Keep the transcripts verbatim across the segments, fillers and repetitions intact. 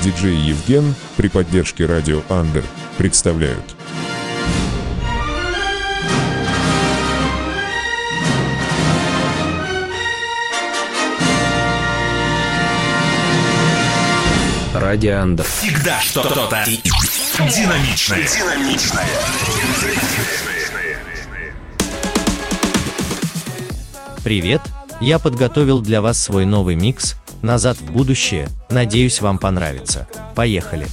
Диджей Евген при поддержке Радио Андер представляют. Радио Андер. Всегда что-то динамичное. Динамичное. Привет! Я подготовил для вас свой новый микс «Назад в будущее». Надеюсь, вам понравится. Поехали!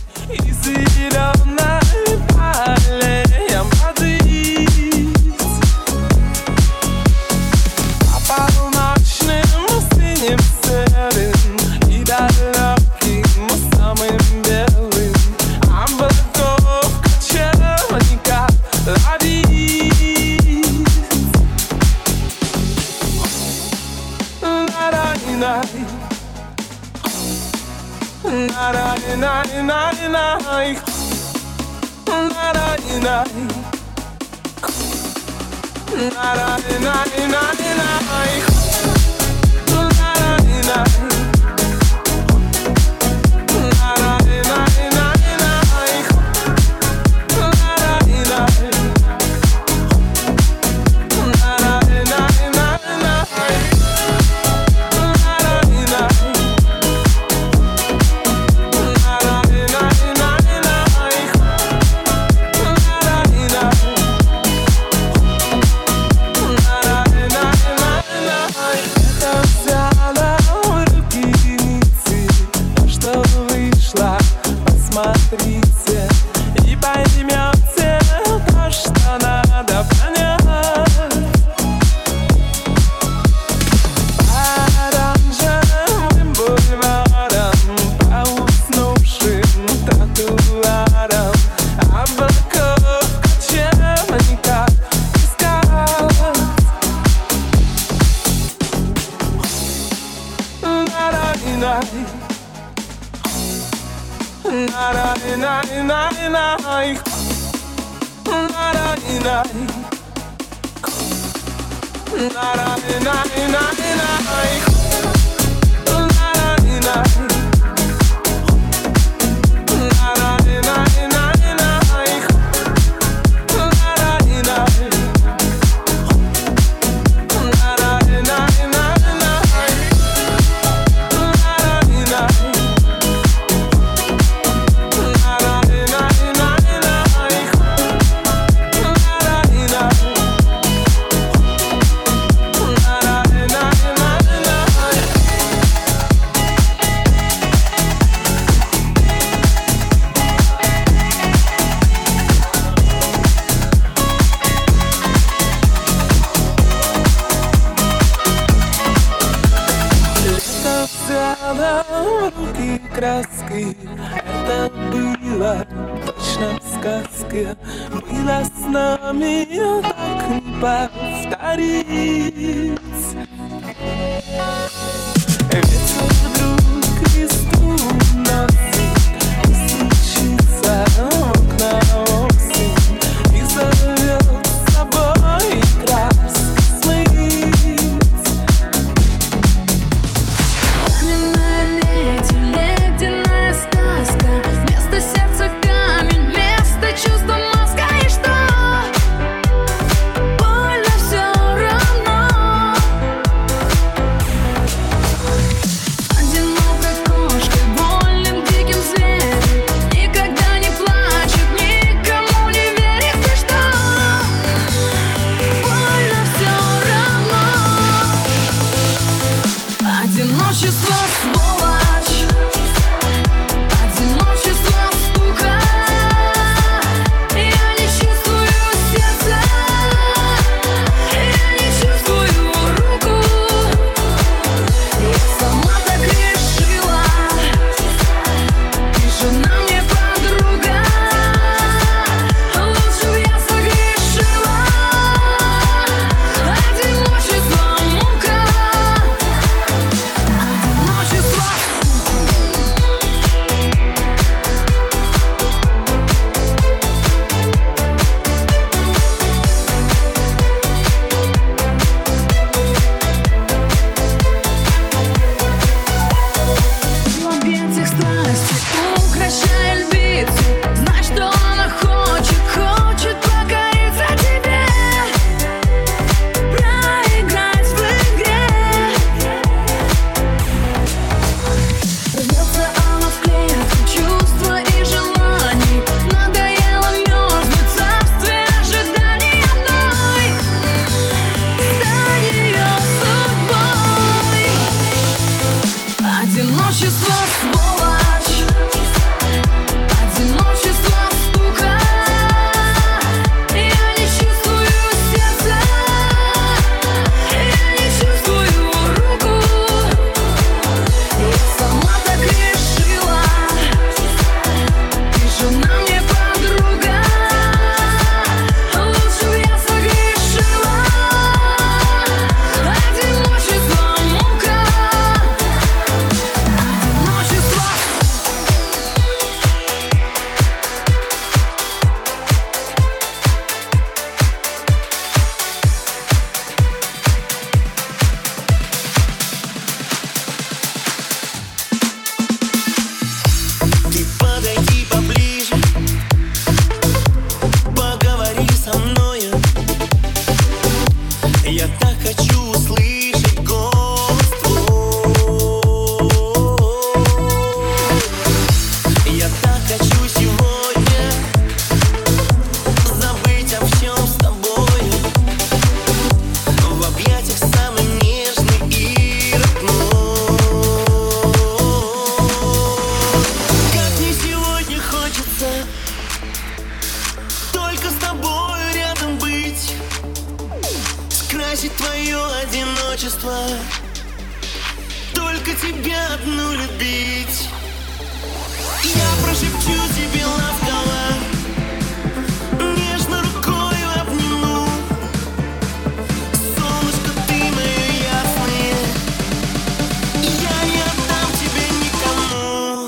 Это было точно в сказке. Было с нами, так не повторить. Ветер вдруг листву носит и стучится в окна осень и зовет с собой краски смыть. Огненная леди, ледяная сказка. Вместо сердца камень, вместо чувства мозга. И что? Больно все равно. Одинокой кошкой, больным диким зверем, никогда не плачет, никому не верит. И что? Больно все равно. Одиночество сволочь, одиночество скука. Я не чувствую сердца, я не чувствую руку. Я сама так решила, и жена мне подруга. Лучше я согрешила. Одиночество мука. Одиночество только тебя одну любить. Я прошепчу тебе ласково, нежно рукою обниму. Солнышко, ты мое ясное, я не отдам тебя никому.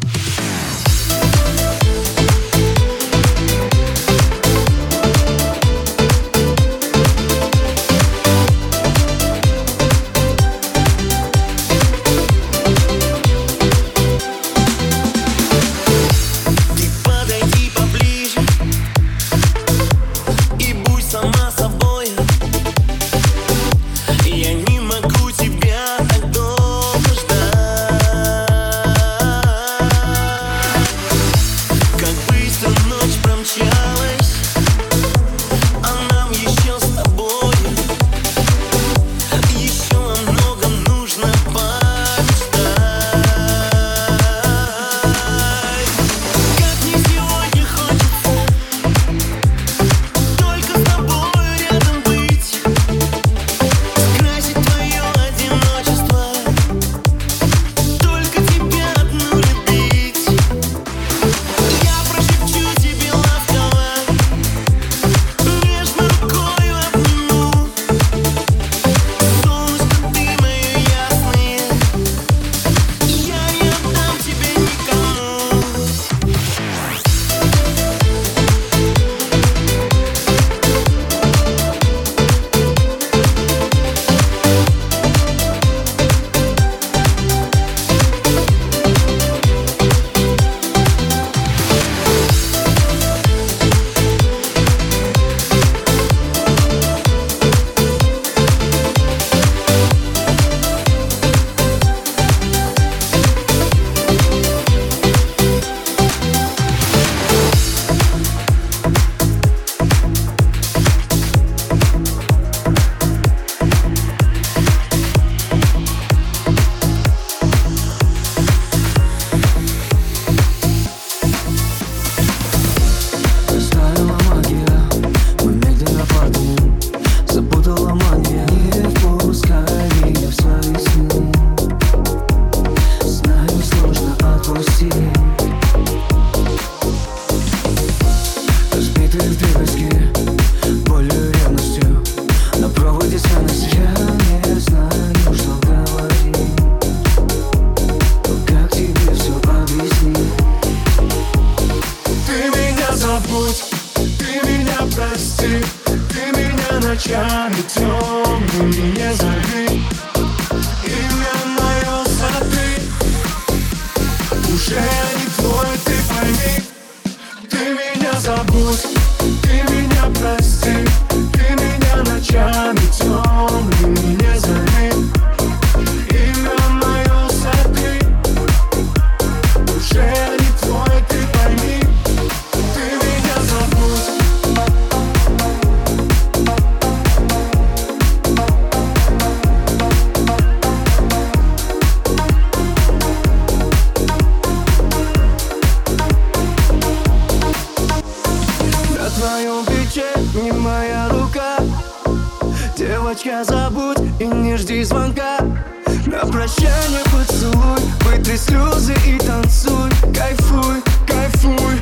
Девочка, забудь и не жди звонка. На прощание поцелуй, вытри слезы и танцуй. Кайфуй, кайфуй,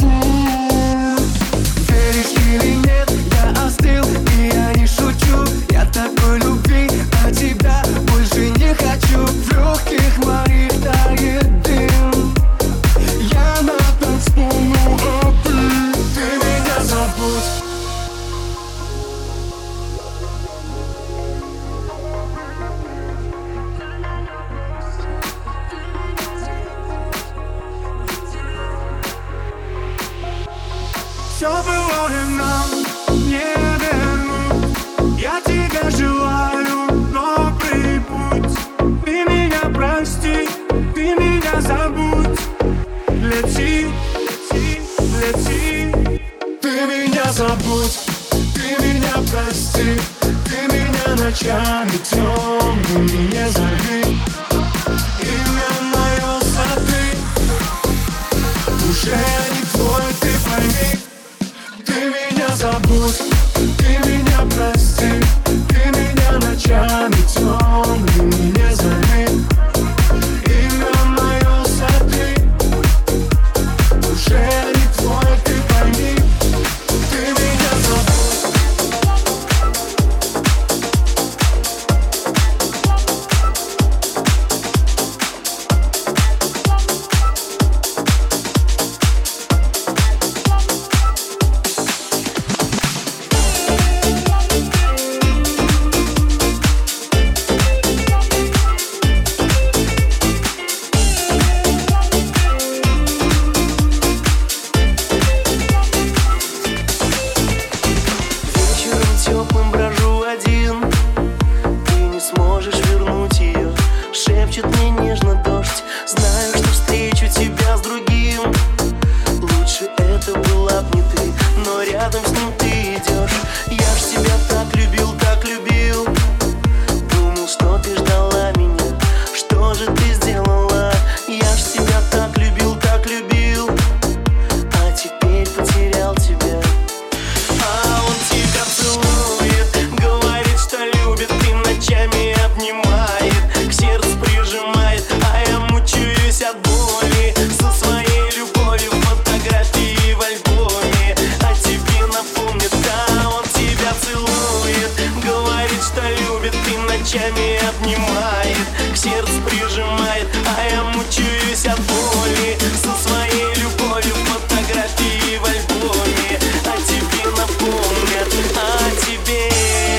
кайфуй. Веришь или нет, я остыл, и я не шучу. Я такой любви, а тебя больше не хочу. В легких моих тает дым, я на танцполу, а ты, ты меня забудь. Все было и нам не вернуть. Я тебя желаю, но прибудь. Ты меня прости, ты меня забудь. Лети, лети, лети. Ты меня забудь, ты меня прости. Ты меня ночами темными не зови. Имя мое сотри, уже не твой, ты пойми. Ты меня забудь, ты меня прости. Ты меня ночами темными не зови. шепчет мне нежно дождь. Знаю, что встречу тебя с другим. Лучше это была б не ты, но рядом с ним ты идешь. Я ж тебя так любил, так любил. Думал, что ты ждала меня. Что же ты сделала? Я ж тебя так любил, так любил. А теперь потерял тебя. А он тебя целует, говорит, что любит, и ночами обнимает, к сердцу прижимает, а я мучаюсь от боли. Со своей любовью фотографии в альбоме о тебе напомнит. Да, он тебя целует, говорит, что любит, и ночами обнимает, к сердцу прижимает, а я мучаюсь от боли. Со своей любовью фотографии в альбоме о тебе напомнят, о тебе.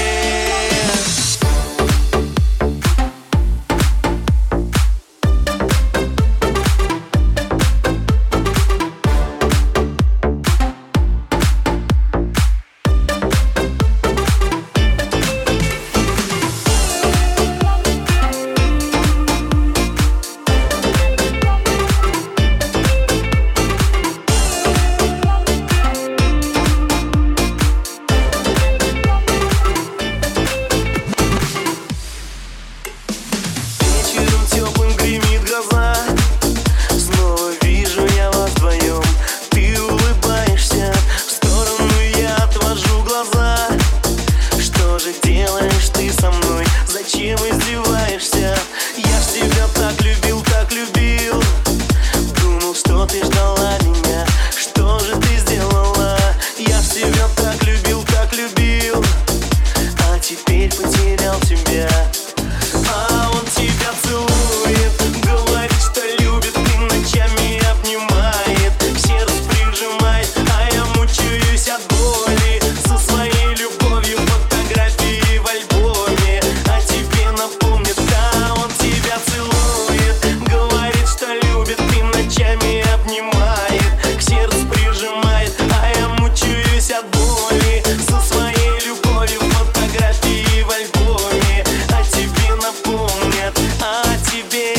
Вечером теплым гремит гроза. Снова вижу я вас вдвоем. Ты улыбаешься, в сторону я отвожу глаза. Что же делаешь ты со мной? Зачем издеваешься? Я ж тебя так любил, так любил. Думал, что ты ждала меня. Что же ты сделала? Я ж тебя так любил, так любил. А теперь потерял тебя. А он тебя целует, говорит, что любит, и ночами обнимает, к сердцу прижимает, а я мучаюсь от боли. Со своей любовью фотографии в альбоме о тебе напомнит. Да, он тебя целует, говорит, что любит, и ночами обнимает, к сердцу прижимает, а я мучаюсь от боли. Со своей любовью фотографии в альбоме о тебе напомнят, о тебе.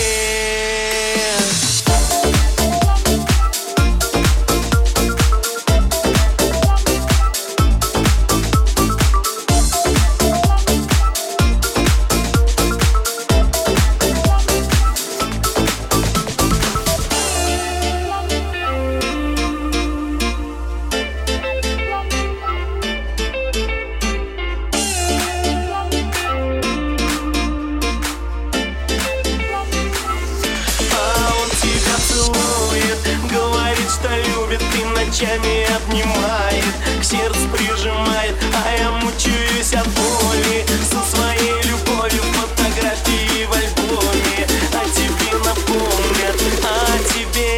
А он тебя целует, говорит, что любит, и ночами обнимает, к сердцу прижимает, а я мучаюсь от боли. Со своей любовью фотографии в альбоме о тебе напомнят, о тебе.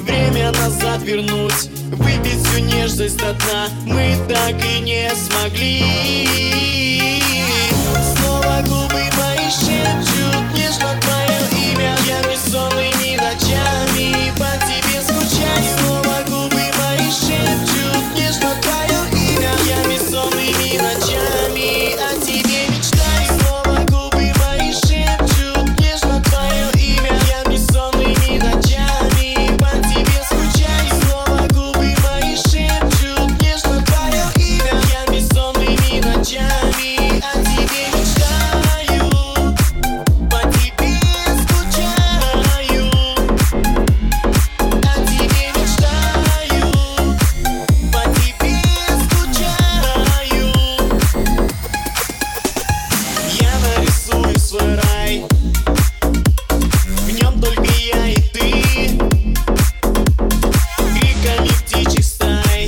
время назад вернуть, выпить всю нежность до дна мы так и не смогли. Снова губы мои шепчут нежно твое имя. Я бессонными ночами по тебе скучаю. Снова губы мои шепчут нежно твое имя. Я бессонными ночами о тебе мечтаю. Снова губы мои шепчут нежно твое имя. Я бессонными ночами по тебе скучаю. Снова губы мои шепчут нежно твое имя. Я бессонными ночами о тебе мечтаю. По тебе скучаю. О тебе мечтаю. По тебе скучаю. Я нарисую свой рай, в нем только я и ты, криками птичьих стай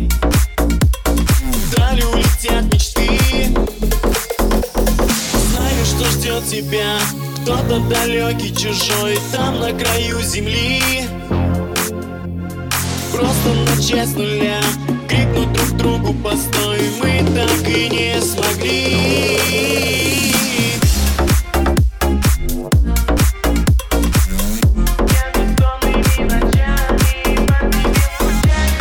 вдаль улетят мечты. Знаю, что ждет тебя кто-то далекий, чужой, там на краю земли. Просто начать с нуля, крикнуть друг другу постой мы так и не смогли. Я бессонными ночами по тебе скучаю.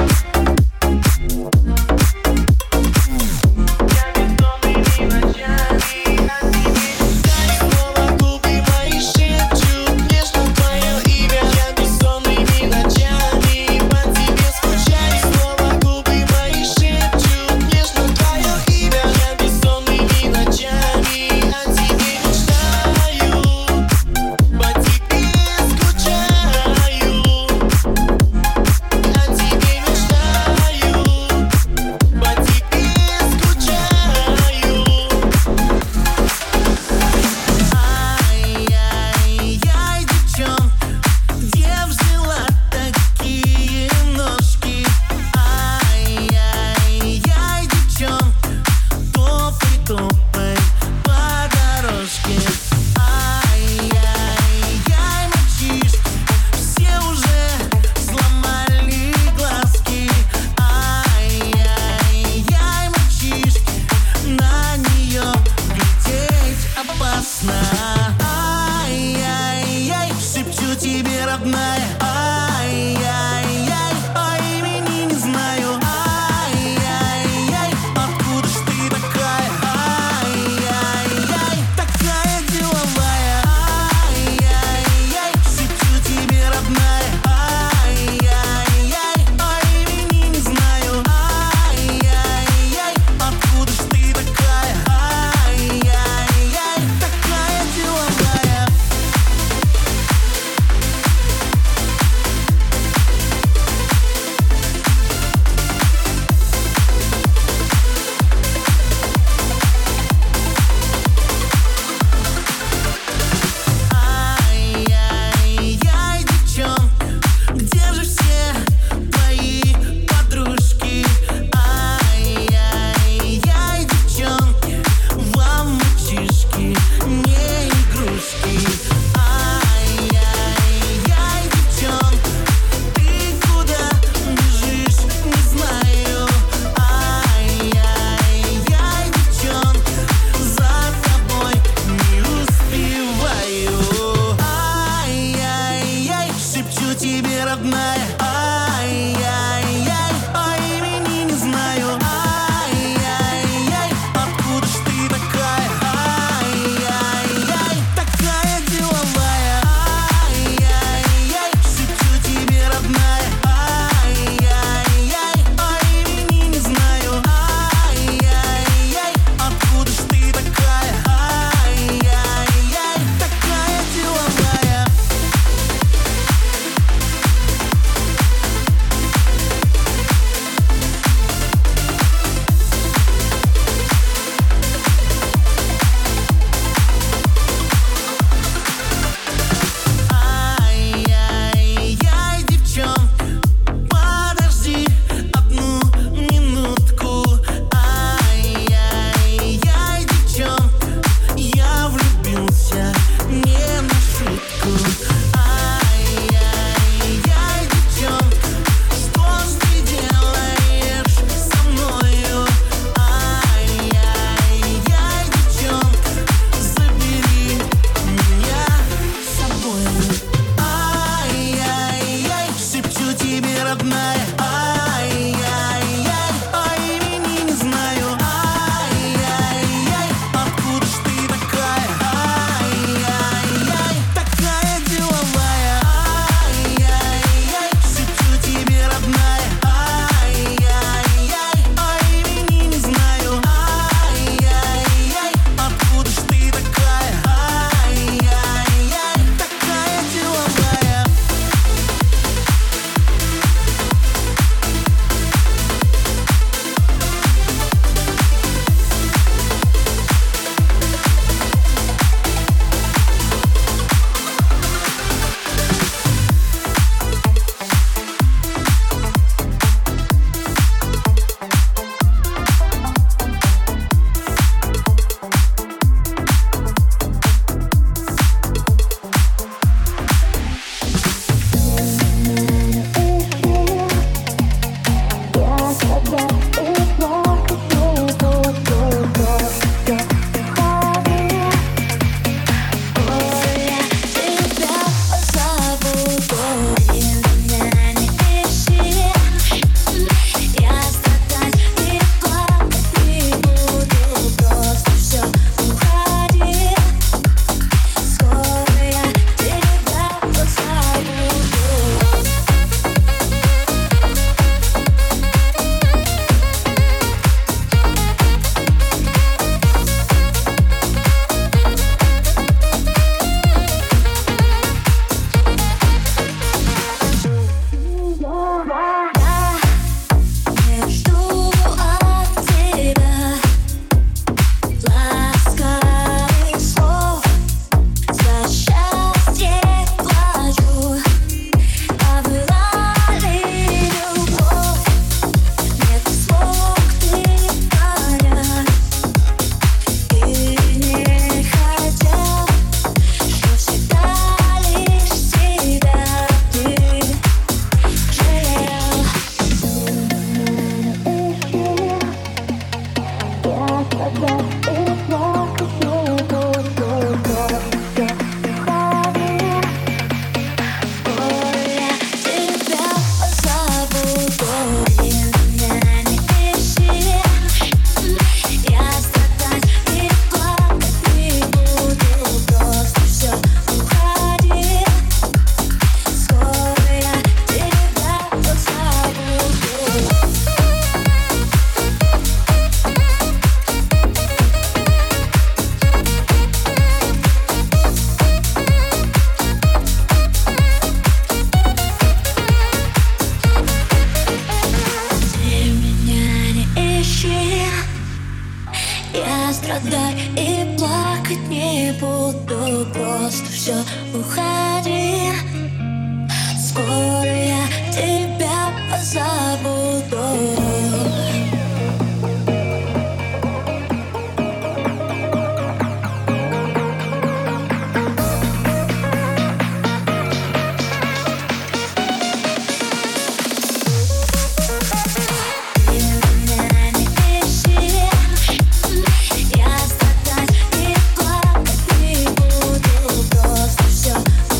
Я бессонными ночами о тебе мечтаю. Снова губы мои шепчут нежно твое имя. Я бессонными ночами по тебе скучаю. Снова губы мои шепчут нежно твое имя. Я бессонными ночами о тебе мечтаю. По тебе скучаю. О тебе мечтаю. По тебе скучаю. Ай-яй-яй, девчонка, где взяла такие ножки? Ай-яй-яй, девчонка, топай, топай по дорожке. Ай-яй-яй, мальчишки, все уже сломали глазки. Ай-яй-яй, мальчишки, на нее глядеть опасно. Ай-яй-яй, шепчу тебе, родная. Ай-яй-яй, по имени не знаю. Ай-яй-яй, откуда ж ты такая? Ай-яй-яй, такая деловая. Ай-яй-яй, шепчу тебе, родная. Ай-яй-яй, по имени не знаю. Ай-яй-яй, откуда ж ты такая? Ай-яй-яй, такая деловая. Ай-яй-яй, девчонка, где же все твои подружки? Ай-яй-яй, девчонки, вам мальчишки не игрушки. Ай-яй-яй, девчонка, ты куда бежишь, не знаю. Ай-яй-яй, девчонка, за тобой не успеваю. Ай-яй-яй, шепчу тебе, родная. Ай-яй-яй, по имени не знаю. Ай-яй-яй, откуда ж ты такая? Ай-яй-яй, такая деловая. Ай-яй-яй, шепчу тебе, родная. Ай-яй-яй, по имени не знаю. Ай-яй-яй, откуда ж ты такая? Ай-яй-яй, такая деловая. родная. Ай-яй-яй, а имени не знаю. Ай-яй-яй, откуда ж ты такая? Ай-яй-яй, такая деловая. Ай-яй-яй, шепчу тебе, родная. Ай-яй-яй, а имени не знаю. Ай-яй-яй, откуда ж ты такая? Ай-яй-яй, такая деловая. Я страдаю и плакать не буду. Просто все, уходи. Скоро я тебя позабуду. Я страдать и плакать не буду. Просто все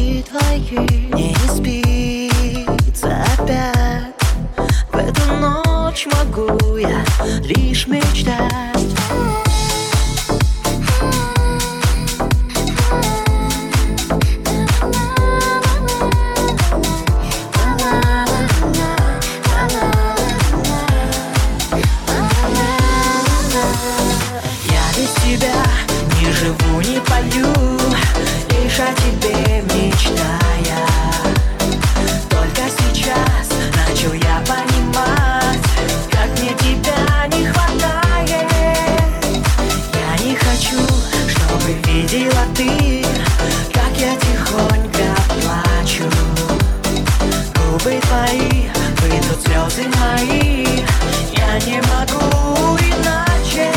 Очи твои не спится опять. В эту ночь могу я лишь мечтать. Не живу, не пою, лишь о тебе мечтая. Только сейчас начал я понимать, как мне тебя не хватает. Я не хочу, чтобы видела ты, как я тихонько плачу. Губы твои, выйдут слезы мои, я не могу иначе.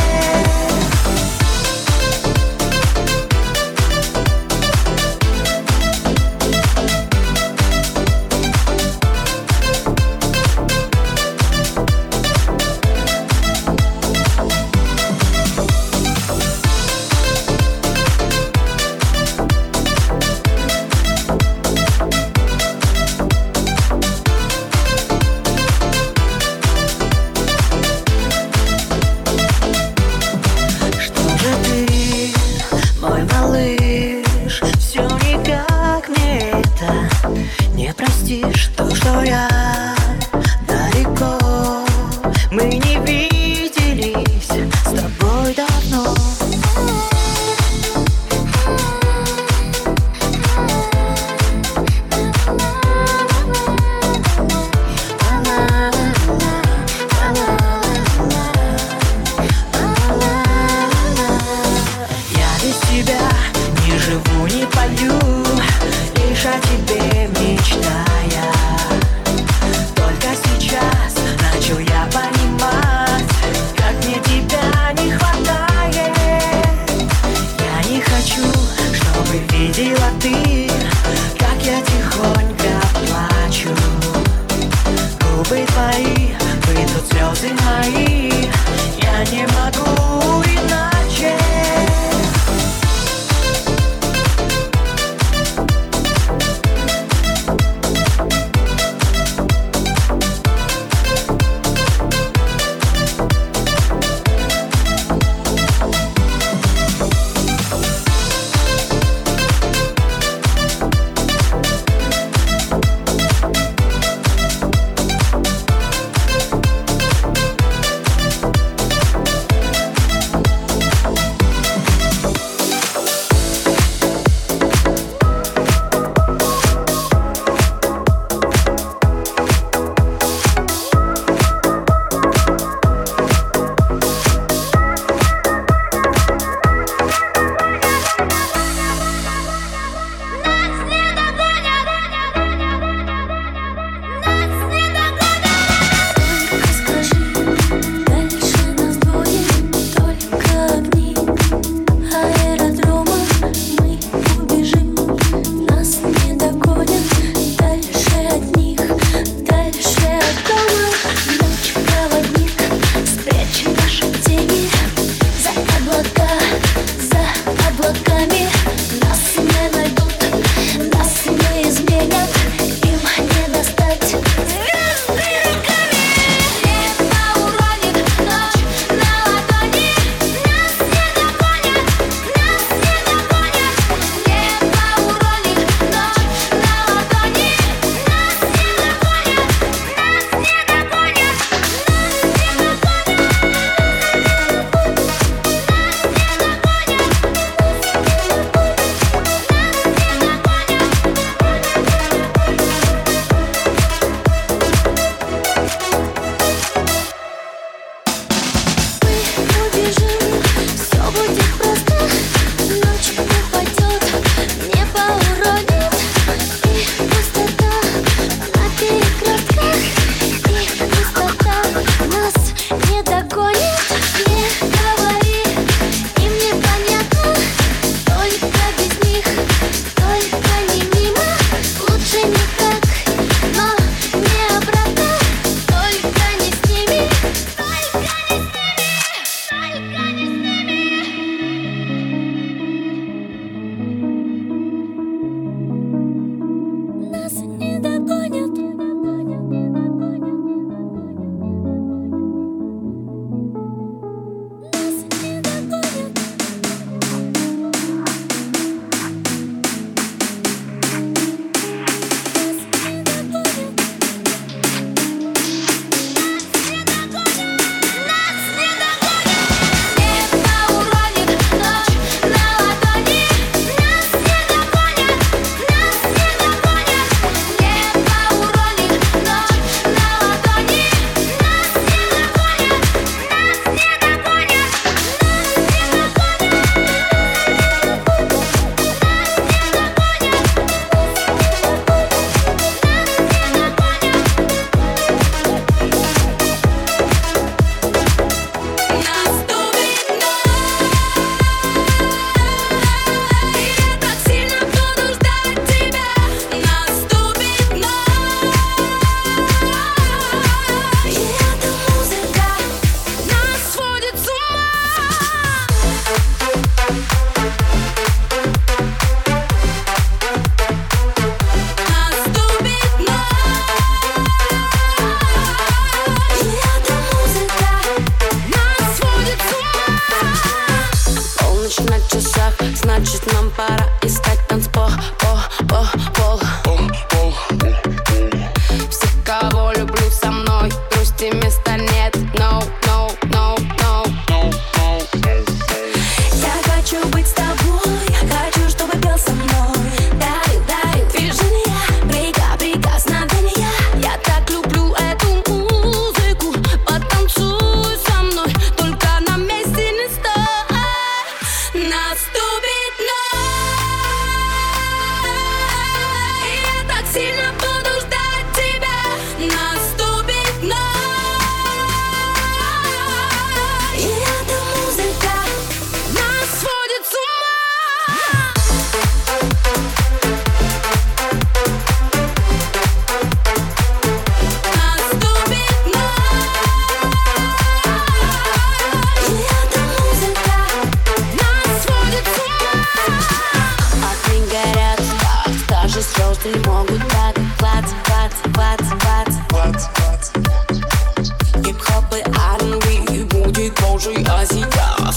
вот так клац, клац, клац, клац, клац, клац. Хип-хоп и ар энд би будет позже, а сейчас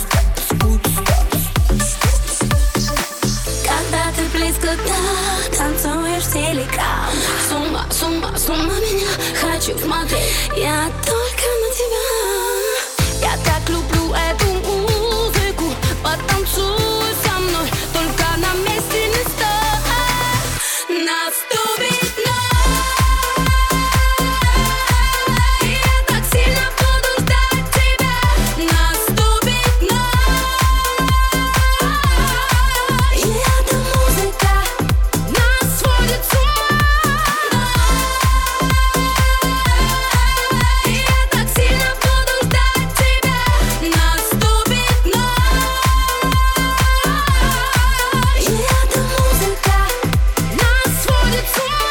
когда ты близко, да, танцуешь в телеграм. С ума, с ума, с ума меня хочу смотреть. Я только на тебя. Я так люблю эту музыку. Потанцуй со мной, только на месте не стой. Наступит ночь, и я так сильно буду ждать тебя. Наступит ночь, и эта музыка нас сводит с ума. И я так сильно буду ждать тебя. Наступит ночь, и эта музыка нас сводит с ума.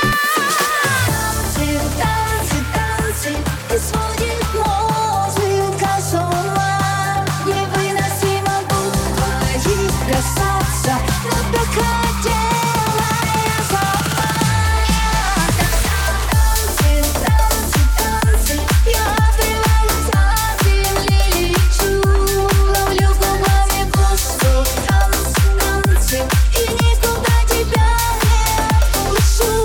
Танцы, танцы, танцы, и сводит музыка с ума. Невыносимо буду твоих касаться, но так хотела я сама. Танцы, танцы, танцы, я отрываюсь от земли, лечу, ловлю губами воздух. Танцы, танцы, и никуда тебя не отпущу.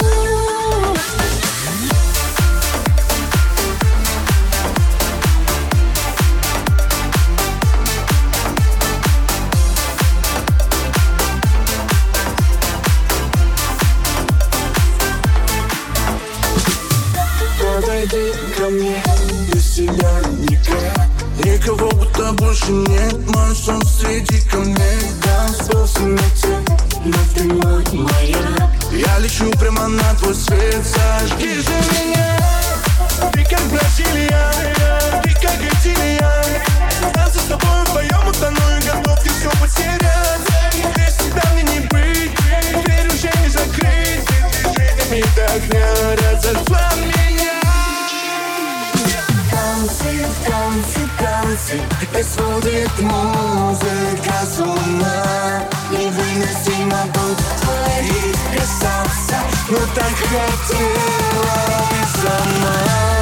Подойди ко мне, без тебя никак. Никого будто больше нет, мой сон среди камней. Танцпол в темноте, но ты мой маяк. Я лечу прямо на твой свет, зажги же меня. Ты как Бразилия, ты как Италия. Танцы с тобой вдвоем утону и готов ты все потерять. Без тебя мне не быть, дверь уже не закрыть. Движениями так не орят, зажгла меня. Танцы, танцы, танцы, и сводит музыка с ума. Невыносимо буду твоих касаться, но так хотела ты сама.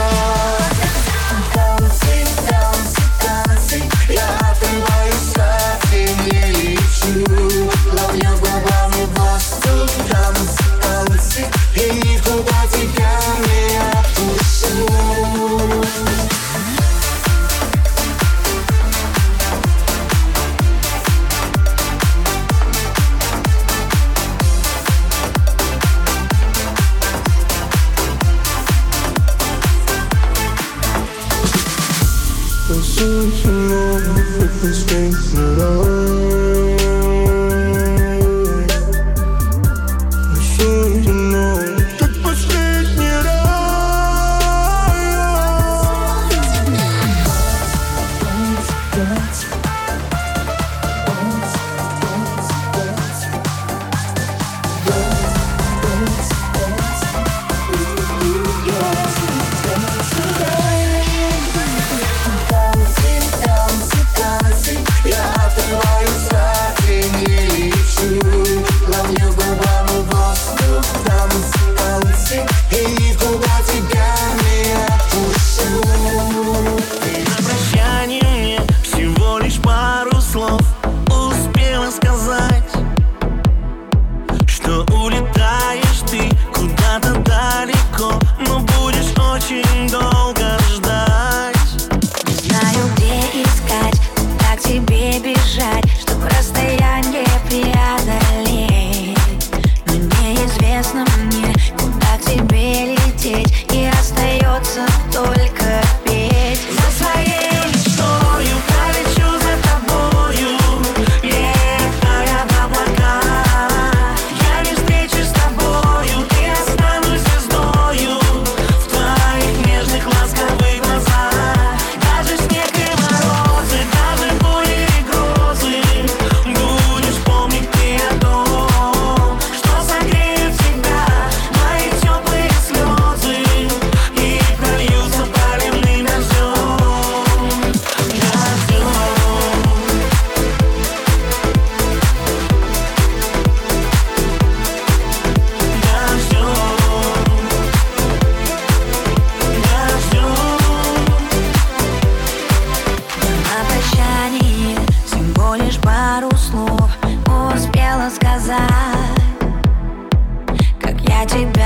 Танцы, танцы, танцы, я отрываюсь от земли, лечу, ловлю губами воздух. Танцы, танцы, и никуда тебя не отпущу. Как последний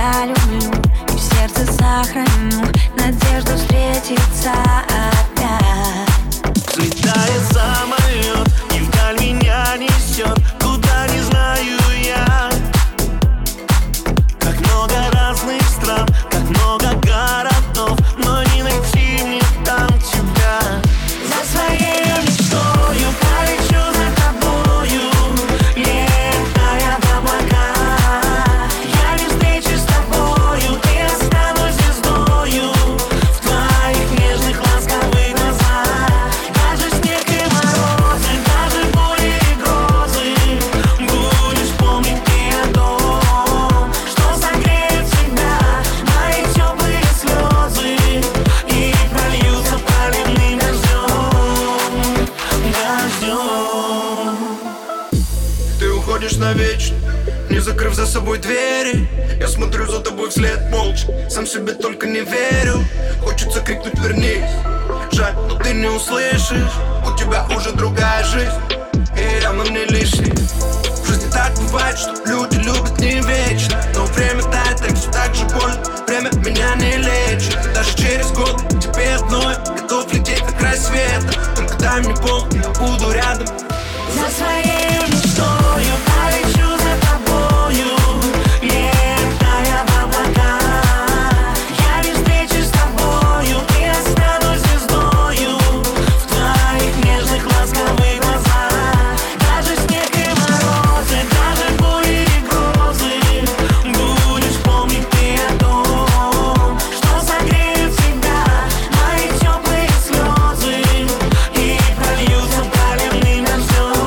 тебя люблю и в сердце сохраню надежду встретиться опять. Взлетает самолет и вдаль меня несет, куда не знаю я. Как много разных стран, как много городов, но не найти мне там тебя. За своей мечтою полечу за тобою, летая в облака. Я не встречусь с тобою, ты останусь звездою в твоих нежных ласковых глазах. Даже снег и морозы, даже бури и грозы, будешь помнить ты о том, что согреет всегда мои теплые слезы и прольются проливным дождем, дождем. Ты уходишь навечно, не закрыв за собой двери. Я смотрю за тобой вслед молча, сам себе только не верю. Хочется крикнуть вернись, жаль, но ты не услышишь. У тебя уже другая жизнь, и явно мне лишний. В жизни так бывает, что люди любят не вечно, но время тает, так все так же больно. Время меня не лечит, и даже через год тебе одной готов лететь на край света. Только дай мне помнить, я буду рядом. За своей мечтою полечу за тобою, летая в облака. Я не встречусь с тобою, ты останусь звездою в твоих нежных ласковых глазах. Даже снег и морозы, даже бури и грозы, будешь помнить ты о том, что согреет всегда мои теплые слезы и прольются проливным дождем.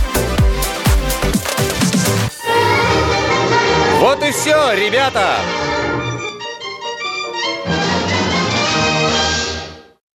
Вот и все, ребята!